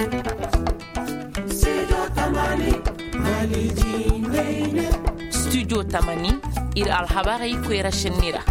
Studio Tamani ir alhabari kwera shinira.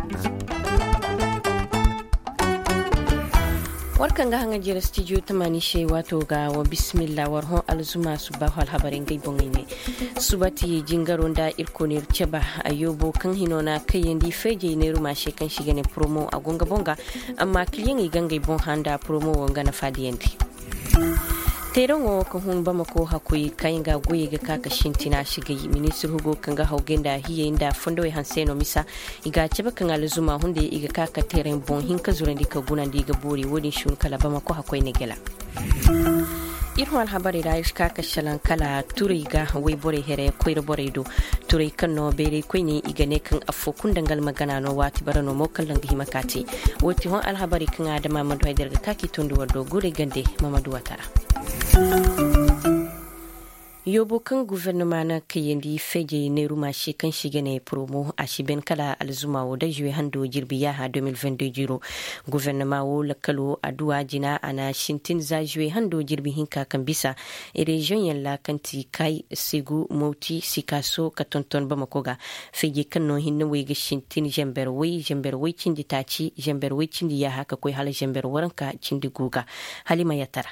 Warkan ga hanga jira studio Tamani she wato ga wa bismillah warhon alzuma subahu alhabarin gai bongine. Subati jingaron da irkonir ceba ayobo kan hinona kayendi feje ne ruma she kan shiga ne promo a gonga bonga amma kliyen igangai bon handa promo wanga na fadiyendi. Terongo ko hun bama ko hakui kainga goye ga kaka shintina shiga minister hugo kanga haugenda hiye inda fondo e hanseno misa iga ceba kan alzuma hunde iga kaka teren bon hinka zurandi ka gunandi ga bori wodin shun kala bama ko hakoi ne gela irwal habari da iska ka shalan kala turiga wai bore here koir bore do turai kan no bere koini iga ne kan afo kun dangal magana no wati barano mo kallan gi makati woti hon al habari kan adama madu haidar ga kaki tondo wado gure gande mamadu watara yobo kan gouvernement na kayendi feje ne ruma shi kan shige ne promo a shiben kala alzuma wo da juwe hando jirbiya ha 2022 gouvernement wo lakalo aduwa jina ana shintin za juwe hando jirbi hinka kan bisa region yalla kanti kai sigu moti sikaso katonton bamakoga feje kan no hinna we ga shintin jamber we cindi taci jamber we cindi ya haka koi hala jamber waranka cindi guga halima yatara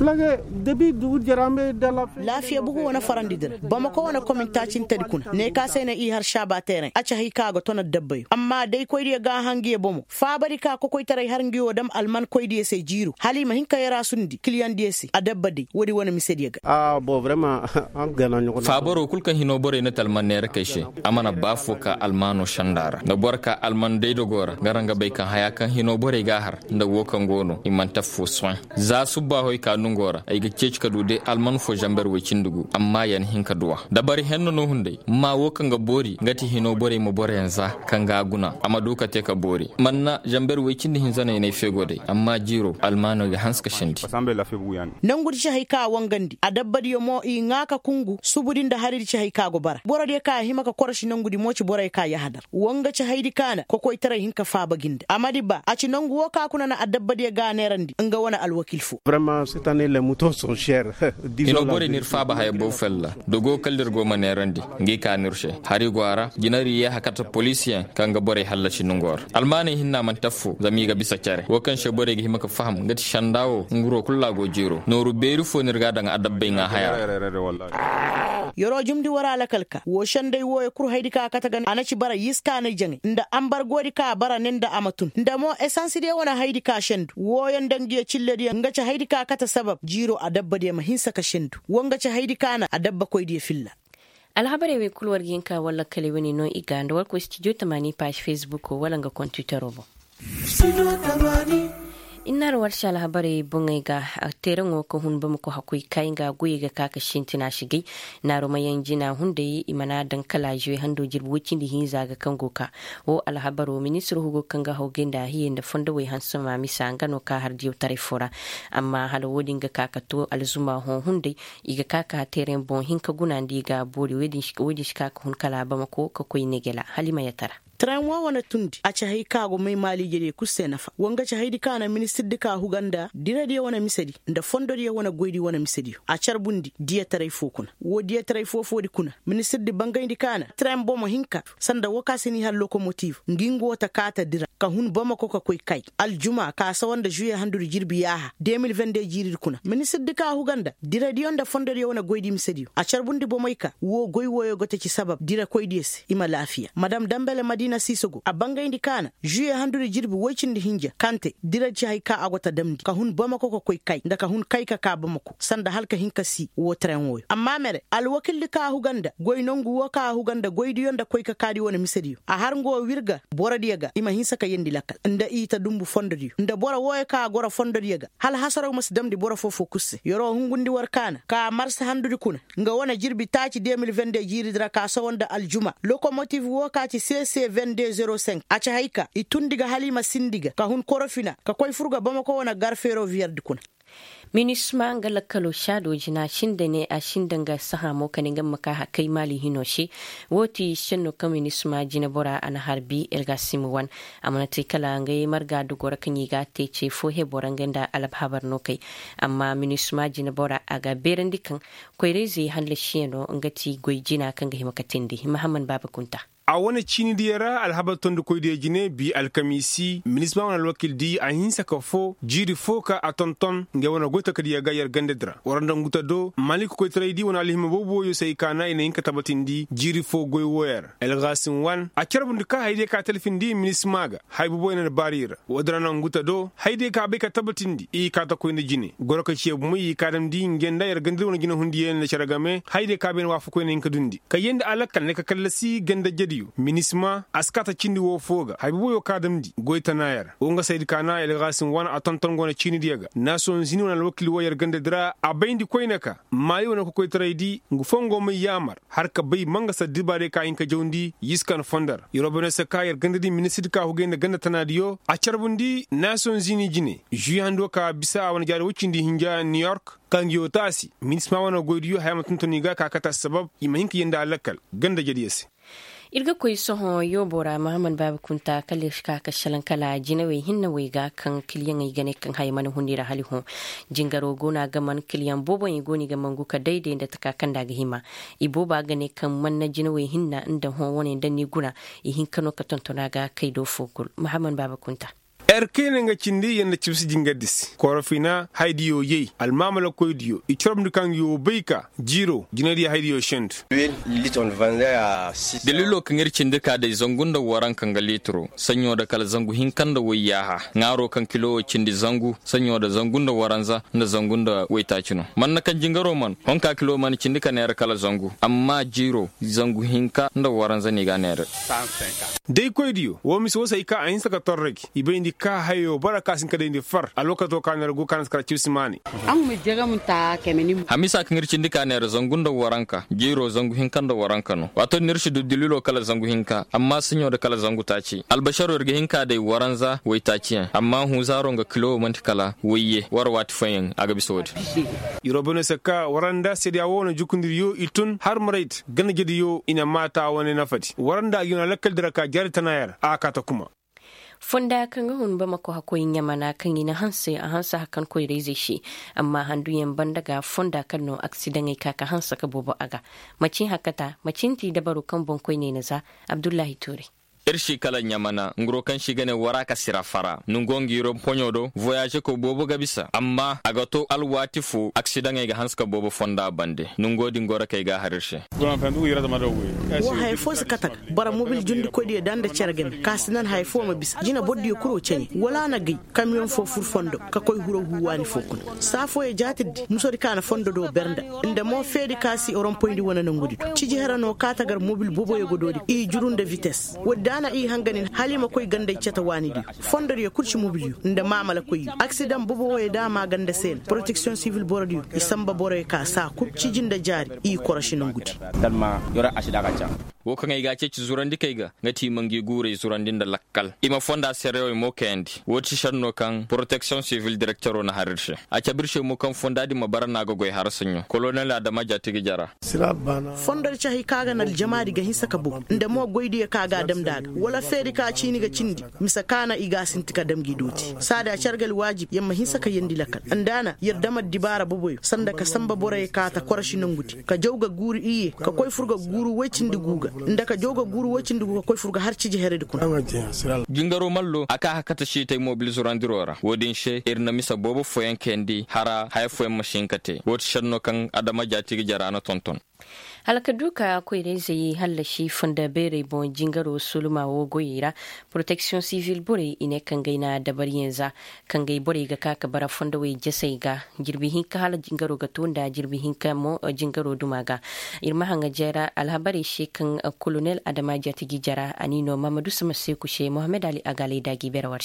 lafiya bugu wana farandidir bamako wana komintacin tadikuna ne ka sai na i har shaba teren acha hika ga tona dabbayo amma dai koi dia ga hangiye bomo fa bari ka ko koi tarai har ngiyo dam alman koi dia sai jiru halima hinka yara sundi kliyan dia sai adabbadi wodi wana misedi ga bo vraiment an gana nyoko fa baro kulkan hino bore na talman ne rake shi amana bafo ka almano shandara da borka alman dai dogora garanga bai kan haya kan hino bore ga har da wokan gono imanta foswan za su ba hoy ka ngora ay ga cecka dude alman fo jamber we cindugu amma yan hinka duwa da bari henno no hunde ma wo kanga bori ngati hino bore mo bore yanza kanga guna amma duka te ka bori manna jamber we cindi hinzana ne fegode amma jiro almano ga hanska shindi sambe la febu yan nan gudi shi haika wangandi adabbadi yo mo i ngaka kungu subudin da haridi shi haika go bara bora de ka himaka korshi nan gudi moci bora ka ya hadar wanga ci haidi kana ko koy tare hinka fa baginde amadi ba a ci nan guwo ka kuna na adabbadi ga nerandi nga wana alwakilfu vraiment c'est les moutons sont chers. Ino bore nir faba hay bo fella dogo kaldir go manerandi ngi ka nirshe hari gwara ginari ya hakata policien kanga bore hallaci nungor almani hinna man tafu zamiga bisa kare wokan she bore gi himaka faham ngati shandawo nguro kullago jiro noru beru fo nirga danga adabbe nga haya yoro jumdi wara lakalka wo shandai wo e kur haydi ka katagan anaci bara yiska na jangi nda ambar godi ka bara nenda amatun nda mo essence de wona haydi ka shendu wo yandangi cille de ngaci haydi ka kata sabab jiro adabba de mahinsa ka shendu wonga ci haydi kana adabba koy de filla alhabare we kulwar ginka wala kale wani no iganda wal ko studio tamani page facebook wala nga computer robo studio tamani innar warsha alhabare bungai ga terengo ko hun bamu ko hakui kainga goyi ga kaka shintina shigi na romayan jina hunde imana dan kala jwe hando jirbucin di hinza ga kangoka o alhabaro ministru hugo kanga hogenda hiye da fondo we hansama misa ngano ka har diyo tarifora amma halo wodin ga kaka to alzuma hon hunde iga kaka teren bon hinka gunandi ga bodi wedin shika hun kala bamako ko koy negela halima yatara tran wana tundi a ci haika go mai mali gede kusse nafa wanga ci haidi kana minister dika huganda dira dia wana misedi nda fondo dia wana goidi wana misedi a charbundi dia tarai fokuna wo dia tarai fofo di kuna minister di bangai di kana tran bomo hinka sanda wakasi ni hal locomotive ngingo ta kata dira ka hun boma ko ka koy kai aljuma ka sa wanda juye handuri jirbi yaha 2022 jiri kuna minister dika huganda dira dia nda fondo dia wana goidi misedi a charbundi bomoika wo goy woyo gote ci sabab dira koy dies ima lafiya madam dambele madina sisogo a banga indi kana juye handuri jirbi wocin di hinja kante dira ci hay ka agota damdi ka hun bama ko koy kai ndaka hun kai ka bamako sanda halka hinka si wo tren wo amma mere al wakil ka huganda goy nongu wo ka huganda goy di yonda koy ka kadi wona misedi a har ngo wirga bora diega ima hinsa ka yendi lakal nda ita dumbu fondodi nda bora woy ka gora fondodi ga hal hasaro mas damdi bora fofo kusse yoro hungundi war kana ka marsa handuri kuna nga wona jirbi taci 2022 jiri dira ka so wonda aljuma locomotive wo ka ci cc 2205 acha haika itundiga halima sindiga ka hun korofina ka koy furga bamako wona gar ferroviaire dikuna minisma ngala kalo shado jina shinda ne a shindan ga saha mo kanin ga maka hakai mali hinoshi woti shinno ka minisma jina bora an harbi elga simwan amana te kala ngai marga dugora kanyi ga te ce fo he boranganda alab habar no kai amma minisma jina bora aga berandikan koirezi hanle shino ngati goyjina kan ga himakatindi Muhammad Baba Kunta a wani cini diyara alhabatun da koyi da jine bi alkamisi minisma wani wakil di a hinsa ka fo jiri fo ka a tonton ga wani gota ka diya gayar gandadra waranda guta do malik koyi trai di wani alhima bobo yo sai kana ina yinka tabatin di jiri fo goyi wayar elgasin wan a kyarbun da ka haide ka talfin di minisma ga haibu boy na barira wadrana guta do haide ka bai ka tabatin di i ka ta koyi da jine gora ka ce mu yi ka dam di ngenda yar gandar wani gina hundiye na sharagame haide ka bai wafu koyi na yinka dundi ka yenda alakal ne ka kallasi ganda jadi minisma askata cindi wo foga haybo yo kadamdi goita nayar onga sayid kana el gasin wana atonton gona cini diaga nason zini wana wakil wayar gande dra abayndi koynaka mayi wana ko koytraydi ngu fongo may yamar har ka bay manga sa dibare ka inka jawndi yiskan fondar yorobene sa kayar gande di ministre ka hugende ganda tanadiyo a charbundi nason zini jine juyando ka bisa wana jare wucindi hinja New York kan yo tasi minisma wana goydiyo hayamatunto ga kakata sabab imahinka yenda alakal ganda jadiyese irga koy soho yo bora Muhammad Baba Kunta kalishka ka shalan kala jinawe hinna wega kan kiliyan ay gane kan hay man hundira haliho jingaro gona gaman kiliyan bobo ay goni gaman guka daidai da takakan daga hima ibo ba gane kan man na jinawe hinna inda ho woni dan ni guna i hin kano ka tontona ga kai do fokul Muhammad Baba Kunta erkene nga cindi yenda chipsi jingadis korofina haidiyo yei almamala koydiyo ichoromdu kan yo beika jiro jinadi haidiyo shent dalilo kan cindi ka da zangunda waran kan ga litro sanyo da kala zangu hinkan da wayaha ngaro kan kilo cindi zangu sanyo da zangunda waranza na zangunda waitacino man na kan jingaro man honka kilo man cindi kan er kala zangu amma jiro zangu hinka da waranza ni ga ner dai koydiyo wo mis wosa ika ayin saka torreki ibendi ka hayo baraka sin kada indi far a lokato kanar go kan skara chipsimani an mu jaga mun ta kemeni hamisa kan ircin dika ne zangun da waranka jiro zangu hinkan da waranka no wato nirshi du dililo kala zangu hinka amma sunyo da kala zangu taci albasharu irga hinka da waranza wai taci amma hu zaron ga kilo manti kala waye warwati fayin aga bisodi irobone saka waranda sedia wona jukundir yo itun har marait gana gidi yo ina mata wani nafati waranda yuna lakkal diraka jartanayar akata kuma fonda kan hun ba mako hakoyin yamana kan yi na hansa a hansa hakan koyi reze shi amma handu yan bandaga fonda kan no accident ai kaka hansa ka bobo aga macin hakata macin ti dabaru kan bonkoi ne naza Abdullahi Ture irshi kala nyamana ngro kan shi gane waraka sirafara nungongi yoro ponyodo voyage ko bobo gabisa amma agato alwati fu accident ga hanska bobo fonda bande nungodi ngora kai ga harshe wa haifo su katak bara mobil jundi ko die danda cergen kasinan haifo ma bis jina boddi kuro ceni wala na gai camion fo fur fondo ka koy huro huwani fokun safo e jatidi musori kana fondo do bernda inde mo fedi kasi oron poindi wona ngudi ciji harano katagar mobil bobo e gododi i jurunde vitesse dana i hanganin halima koy ganda ceta wani di fondor ya kurci mobiliyo nda mamala koy accident bobo way dama ganda sen protection civil borodiyo isamba boroy ka sa kupci jinda jari i korashin ngudi dalma yora ashida gacha wo kan ga ce ci zurandi kai ga ngati mangi gure zurandin da lakkal ima fonda sereo mo kendi woti shanno kan protection civil director na harshe a cabirshe mo kan fonda di mabarana ga goy harsanyo colonel adama jatigi jara fondor chahi kaga nal jamaadi ga hisaka bu nda mo goydi kaga damda wala feri ka cini ga cindi misakana iga sintika damgi doti sada chargal wajib yamma hisaka yendi lakal andana yerdama dibara boboy sanda ka samba boray ka ta korashi nanguti ka jawga guri iye ka koy furga guru wecindi guga ndaka joga guru wecindi guga koy furga har ciji herede kun jingaro mallo aka hakata shi tay mobil zurandirora wodin she irna misa bobo foyen kendi hara hay foyen machine kate wot shanno kan adama jatigi jarana tonton halaka duka akwai da zai hallashi funda bere bon jingaro suluma wo goyira protection civil bore ine kan gaina da bari yanzu kan gai bore ga kaka bara funda wai jasai ga jirbihin ka hala jingaro ga tunda jirbihin ka mo jingaro dumaga irma hanga jera alhabari shi kan colonel adama jatigi jara anino mamadu sama sai kushe Muhammad Ali agale da giberwar shi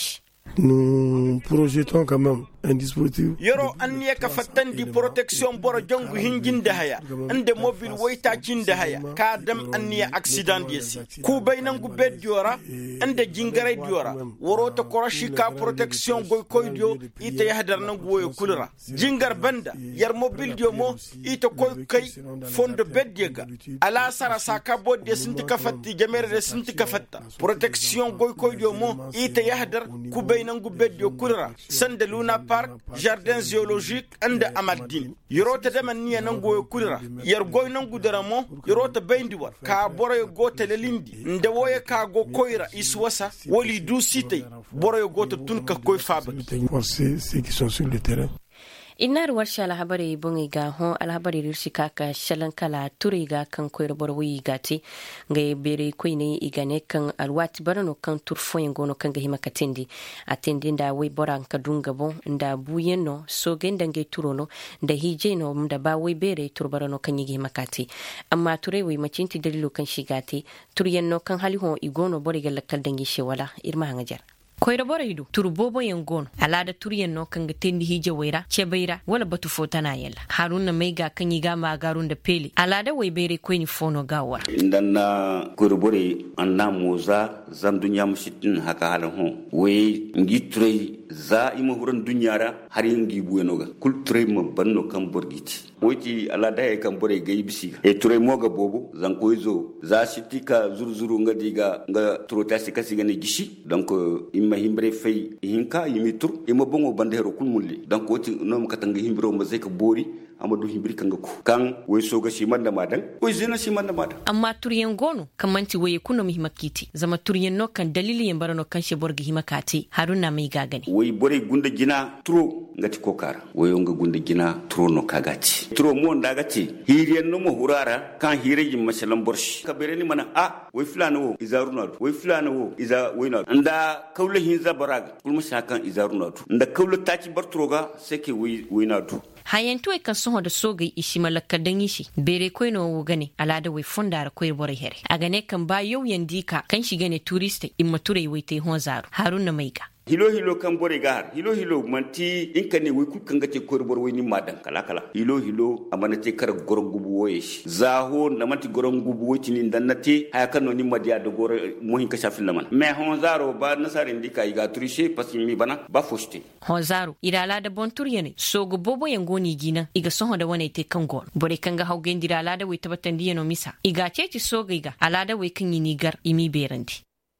Nous projetons quand même un dispositif. Yoro anniya ka fatan di protection boro jongu hinjin da haya ande mobile waita jin da haya ka dam anniya accident yesi ku bainan gu bed diora ande jingare diora woro to koroshi ka protection goy koy dio ite yahdar nan gu woy kulra jingar banda yar mobile dio mo ite koy kay fond bed diega ala sara saka bodde sinti ka fatti jamere de sinti ka fatta protection goy koy dio mo ite yahdar ku bainan gu bed dio kulra sande luna park jardin zoologique ande amaldin yorota de man niya nan goy kulra yar goy nan gu daramo yorota bayndi war ka boroy gotel lindi nde woye ka go koyra iswasa woli du site boroy goto tun ka koy faba c'est qui sont sur le terrain. Inar warsha alhabari bungi ga hon alhabari rishika ka shalan kala turi ga kan koyar borwi gati ga bere koine igane kan alwati barano kan turfoyin gono kan ga himakatindi atendin da wai boran ka dunga bon da buyeno so gendange turono da hijeno da ba wai bere turbarano kan yi himakati amma ture wai macinti dalilo kan shigati turiyenno kan haliho igono bore ga lakkal dangi shewala irma hangajar koyra bora yidu turbobo yengon alada turiyen no kanga tendi hije waira chebeira wala batu fotana yella haruna meiga kanyi ga magarun da peli alada way bere koyni fono gawar ndanna korbore anna moza zam dunya mushitin haka halan ho we ngi turei za ima huran dunyara har yangi buenoga kul turei ma banno kan borgiti woti alada e kan bore gai bisi e turei moga bobo zan koizo za sitika zurzuru ngadiga nga trota sikasi gane gishi donc ma himbre fay hinka yimitur ima bongo bandero kulmulli donc woti nom katanga himbro ma zeka bori amadu himbri kanga ku kan way soga shimanda madan way zina shimanda madan amma turiyen gono kamanti waye kuno himakiti zama turiyen no kan dalili yen barano kan she borgi himakati haruna mai gagani way bore gunda gina tro ngati kokara way nga gunda gina tro no kagati tro mo ndagati hiriyen no mo hurara kan hireji masalan borshi kabere ni mana way fulana wo izaruna way fulana wo iza wayna nda kawle hinza baraga kulma shakan izaruna nda kawle taci bartroga seke wayna du hayantu e kan soho da sogai ishi malaka dan yishi bere koy no wugane alada we fondara koy bore here agane kan ba yau yandika kan shiga ne touriste imma ture waite honzaru haruna maiga hilo kan bore gar hilo manti inkane we ku kan gate korbor we ni madan kala hilo amana te kar gorgubu woyesh zaho na manti gorgubu woti ni dannati haya kan no ni madiya do gor mohin ka shafin laman me honzaro ba nasare ndika iga tricher parce mi bana ba foste honzaro irala da bon turyene sogo bobo yangoni gina iga soho da wane te kan gol bore kan ga haugen dirala da we tabatan dieno misa iga ceci sogo iga alada we kan yini gar imi berandi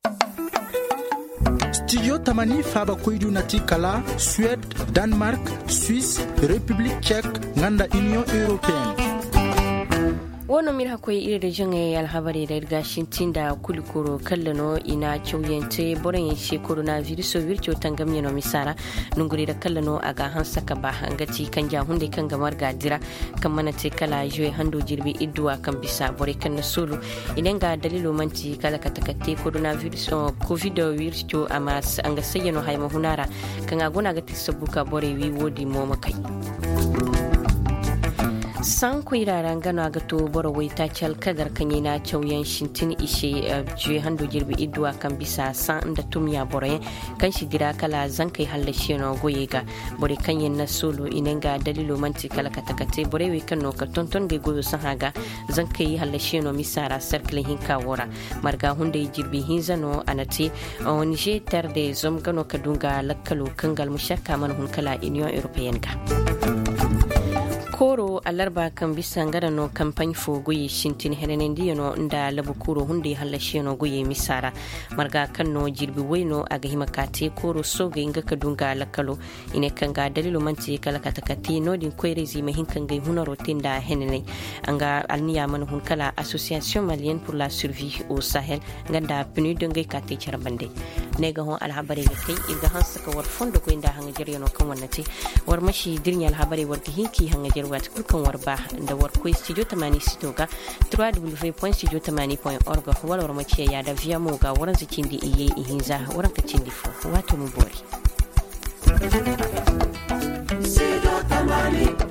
Studio Tamani Faba Koidu Nati Kala, Suède, Danemark, Suisse, République tchèque, Nganda Union Européenne. wono mir hakoy ire jonge alhabari da gashin tinda kulikoro kallano ina chowyente boren shi coronavirus vircho tangam yeno misara nunguri da kallano aga hansa ka ba hangati kanja hunde kan gamar gadira kan manate kala joy hando jirbi idwa kan bisa bore kan sulu idenga dalilo manti kala katakate coronavirus covid vircho amas anga sayeno hayma hunara kan agona ga tisabuka bore wi wodi mo makai san kuirara gano ga to boro waita cal kadar kanyina chauyan shintin ishe je hando jirbi idwa kan bisa san da tumya bore kan shigira kala zankai hallashi no goyega bore kanyen na solo inenga dalilo manti kala katakate bore we kan no ka tonton ge goyo san haga zankai hallashi no misara circle hinka wora marga hunde jirbi hinzano anati on je tarde zom gano kadunga lakkalo kangal mushakka man hun kala union européenne ga koro alarba kan bisa ngara no campagne fo goyi shintin henenen diyono nda labu kuro hunde halashe no goyi misara marga kan no jirbi wayno aga himakate koro soga inga kadunga lakalo ine kanga dalilo manti kala katakati no din koyrezi mahin kanga hunaro tinda henene anga alniya man hun kala association malienne pour la survie au Sahel nganda penu donge kate charbande nega hon alhabari kai iga hansa ka war fondo ko inda hanga jeryono kan wannati war mashi dirnya alhabari war hinki hanga wat kulkan warba da war ko studio 80 sitoga www.studio80.org wala war mace ya da via mo ga waran zikin di iye ihinza waran ka cindi fo wato mu bori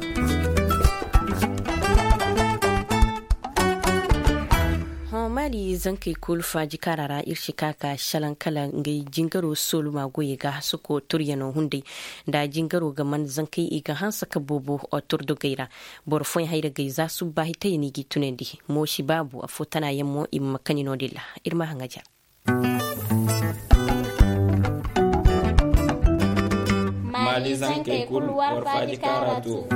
mali mali zankai kulfa jikarara irshi kaka shalan kala ngai jingaro solu magoye ga suko turyano hunde da jingaro ga man zankai iga hansa ka bobo o turdo gaira borfon hayra gai za su ba hita ni gitunendi moshi babu a fotana yammo imma kanino dilla irma hangaja mali zankai kul warfa jikaratu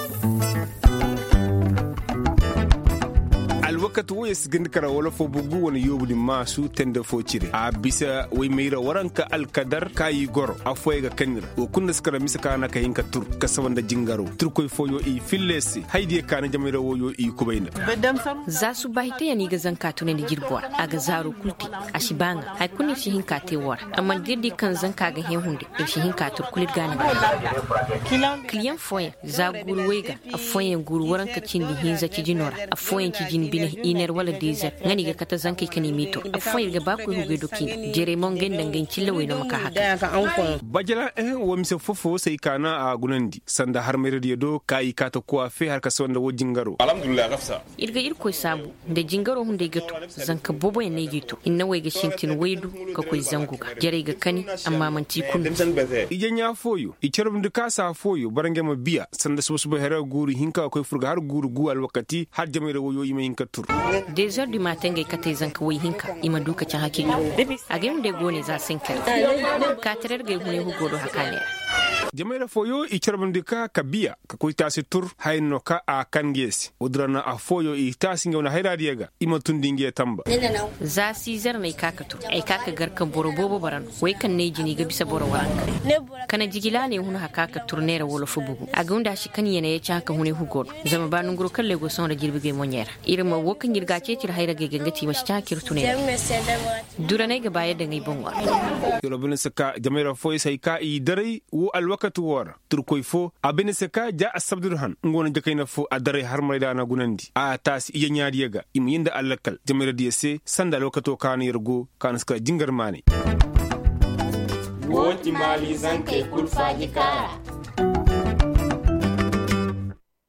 alwakatu wo yesgin kara wala fo bugu woni yobuli masu tende fo cire a bisa way meira waranka alkadar kayi goro a foyga kanira o kunna skara misa kana ka hinka tur ka sawanda jingaro tur koy foyo i fillesi haydi kana jamira woyo i kubayna za su bahita yani ga zanka tunen da girbuwa a ga zaro kulti a shibanga hay kunni shi hinka te wara amma dirdi kan zanka ga hen hunde da shi hinka tur kulit gani kliyan foya za guru wega a foyen guru waranka cindi hinza ci jinora a foyen ci jin bine iner wala diesel ngani ga kata zankai kani mito a foyen ga baku huge doki jere mon genda ngin cillawe no maka haka bajala wo mi se fofo sai kana a gunandi sanda har mere do kai kata ko fe har ka sonda wo jingaro alhamdulillah gafsa irga irko sabu da jingaro hunde gato zanka bobo ne gito inna wai ga shintin waidu ka koi zanguga jere ga kani amma man ti kun ijen ya foyo i cerum de kasa foyo barange ma biya sanda so so hera guru hinka koi furga har guru gual wakati har jamere woyo ima hinka tur des heures du matin ga kate zanka wai hinka ima duka can hakki a game de gone za sinkar ka tarar ga hune hugodo hakane jamera foyo i charbandika kabiya ka koy tasi tur hayno ka a kangesi udrana a foyo i tasi ngona hayradiyaga ima tundinge tamba za si zar mai kaka tur ai kaka garkan borobobo baran wai kan ne jini ga bisa boro waranka kana jigila ne hun haka ka turnera wolo fubugu a gunda shi kan yana ya chaka hune hugodo zama ba nunguro kalle go son da girbige monyera irma wokan girga ce tir hayra ga gangati mashi takir tunera durane ga baya da ngai bonwa yorobin saka jamera foyo sai ka i dare wo alwakatu wara turkoy fo abin saka ja asabdurhan ngona jakaina fo adare har maida na gunandi a tas iya nyaadiyaga im yinda allakal jamera diyese sanda lokato kan yergo kan ska jingar mane woti mali zanke kulfa jikara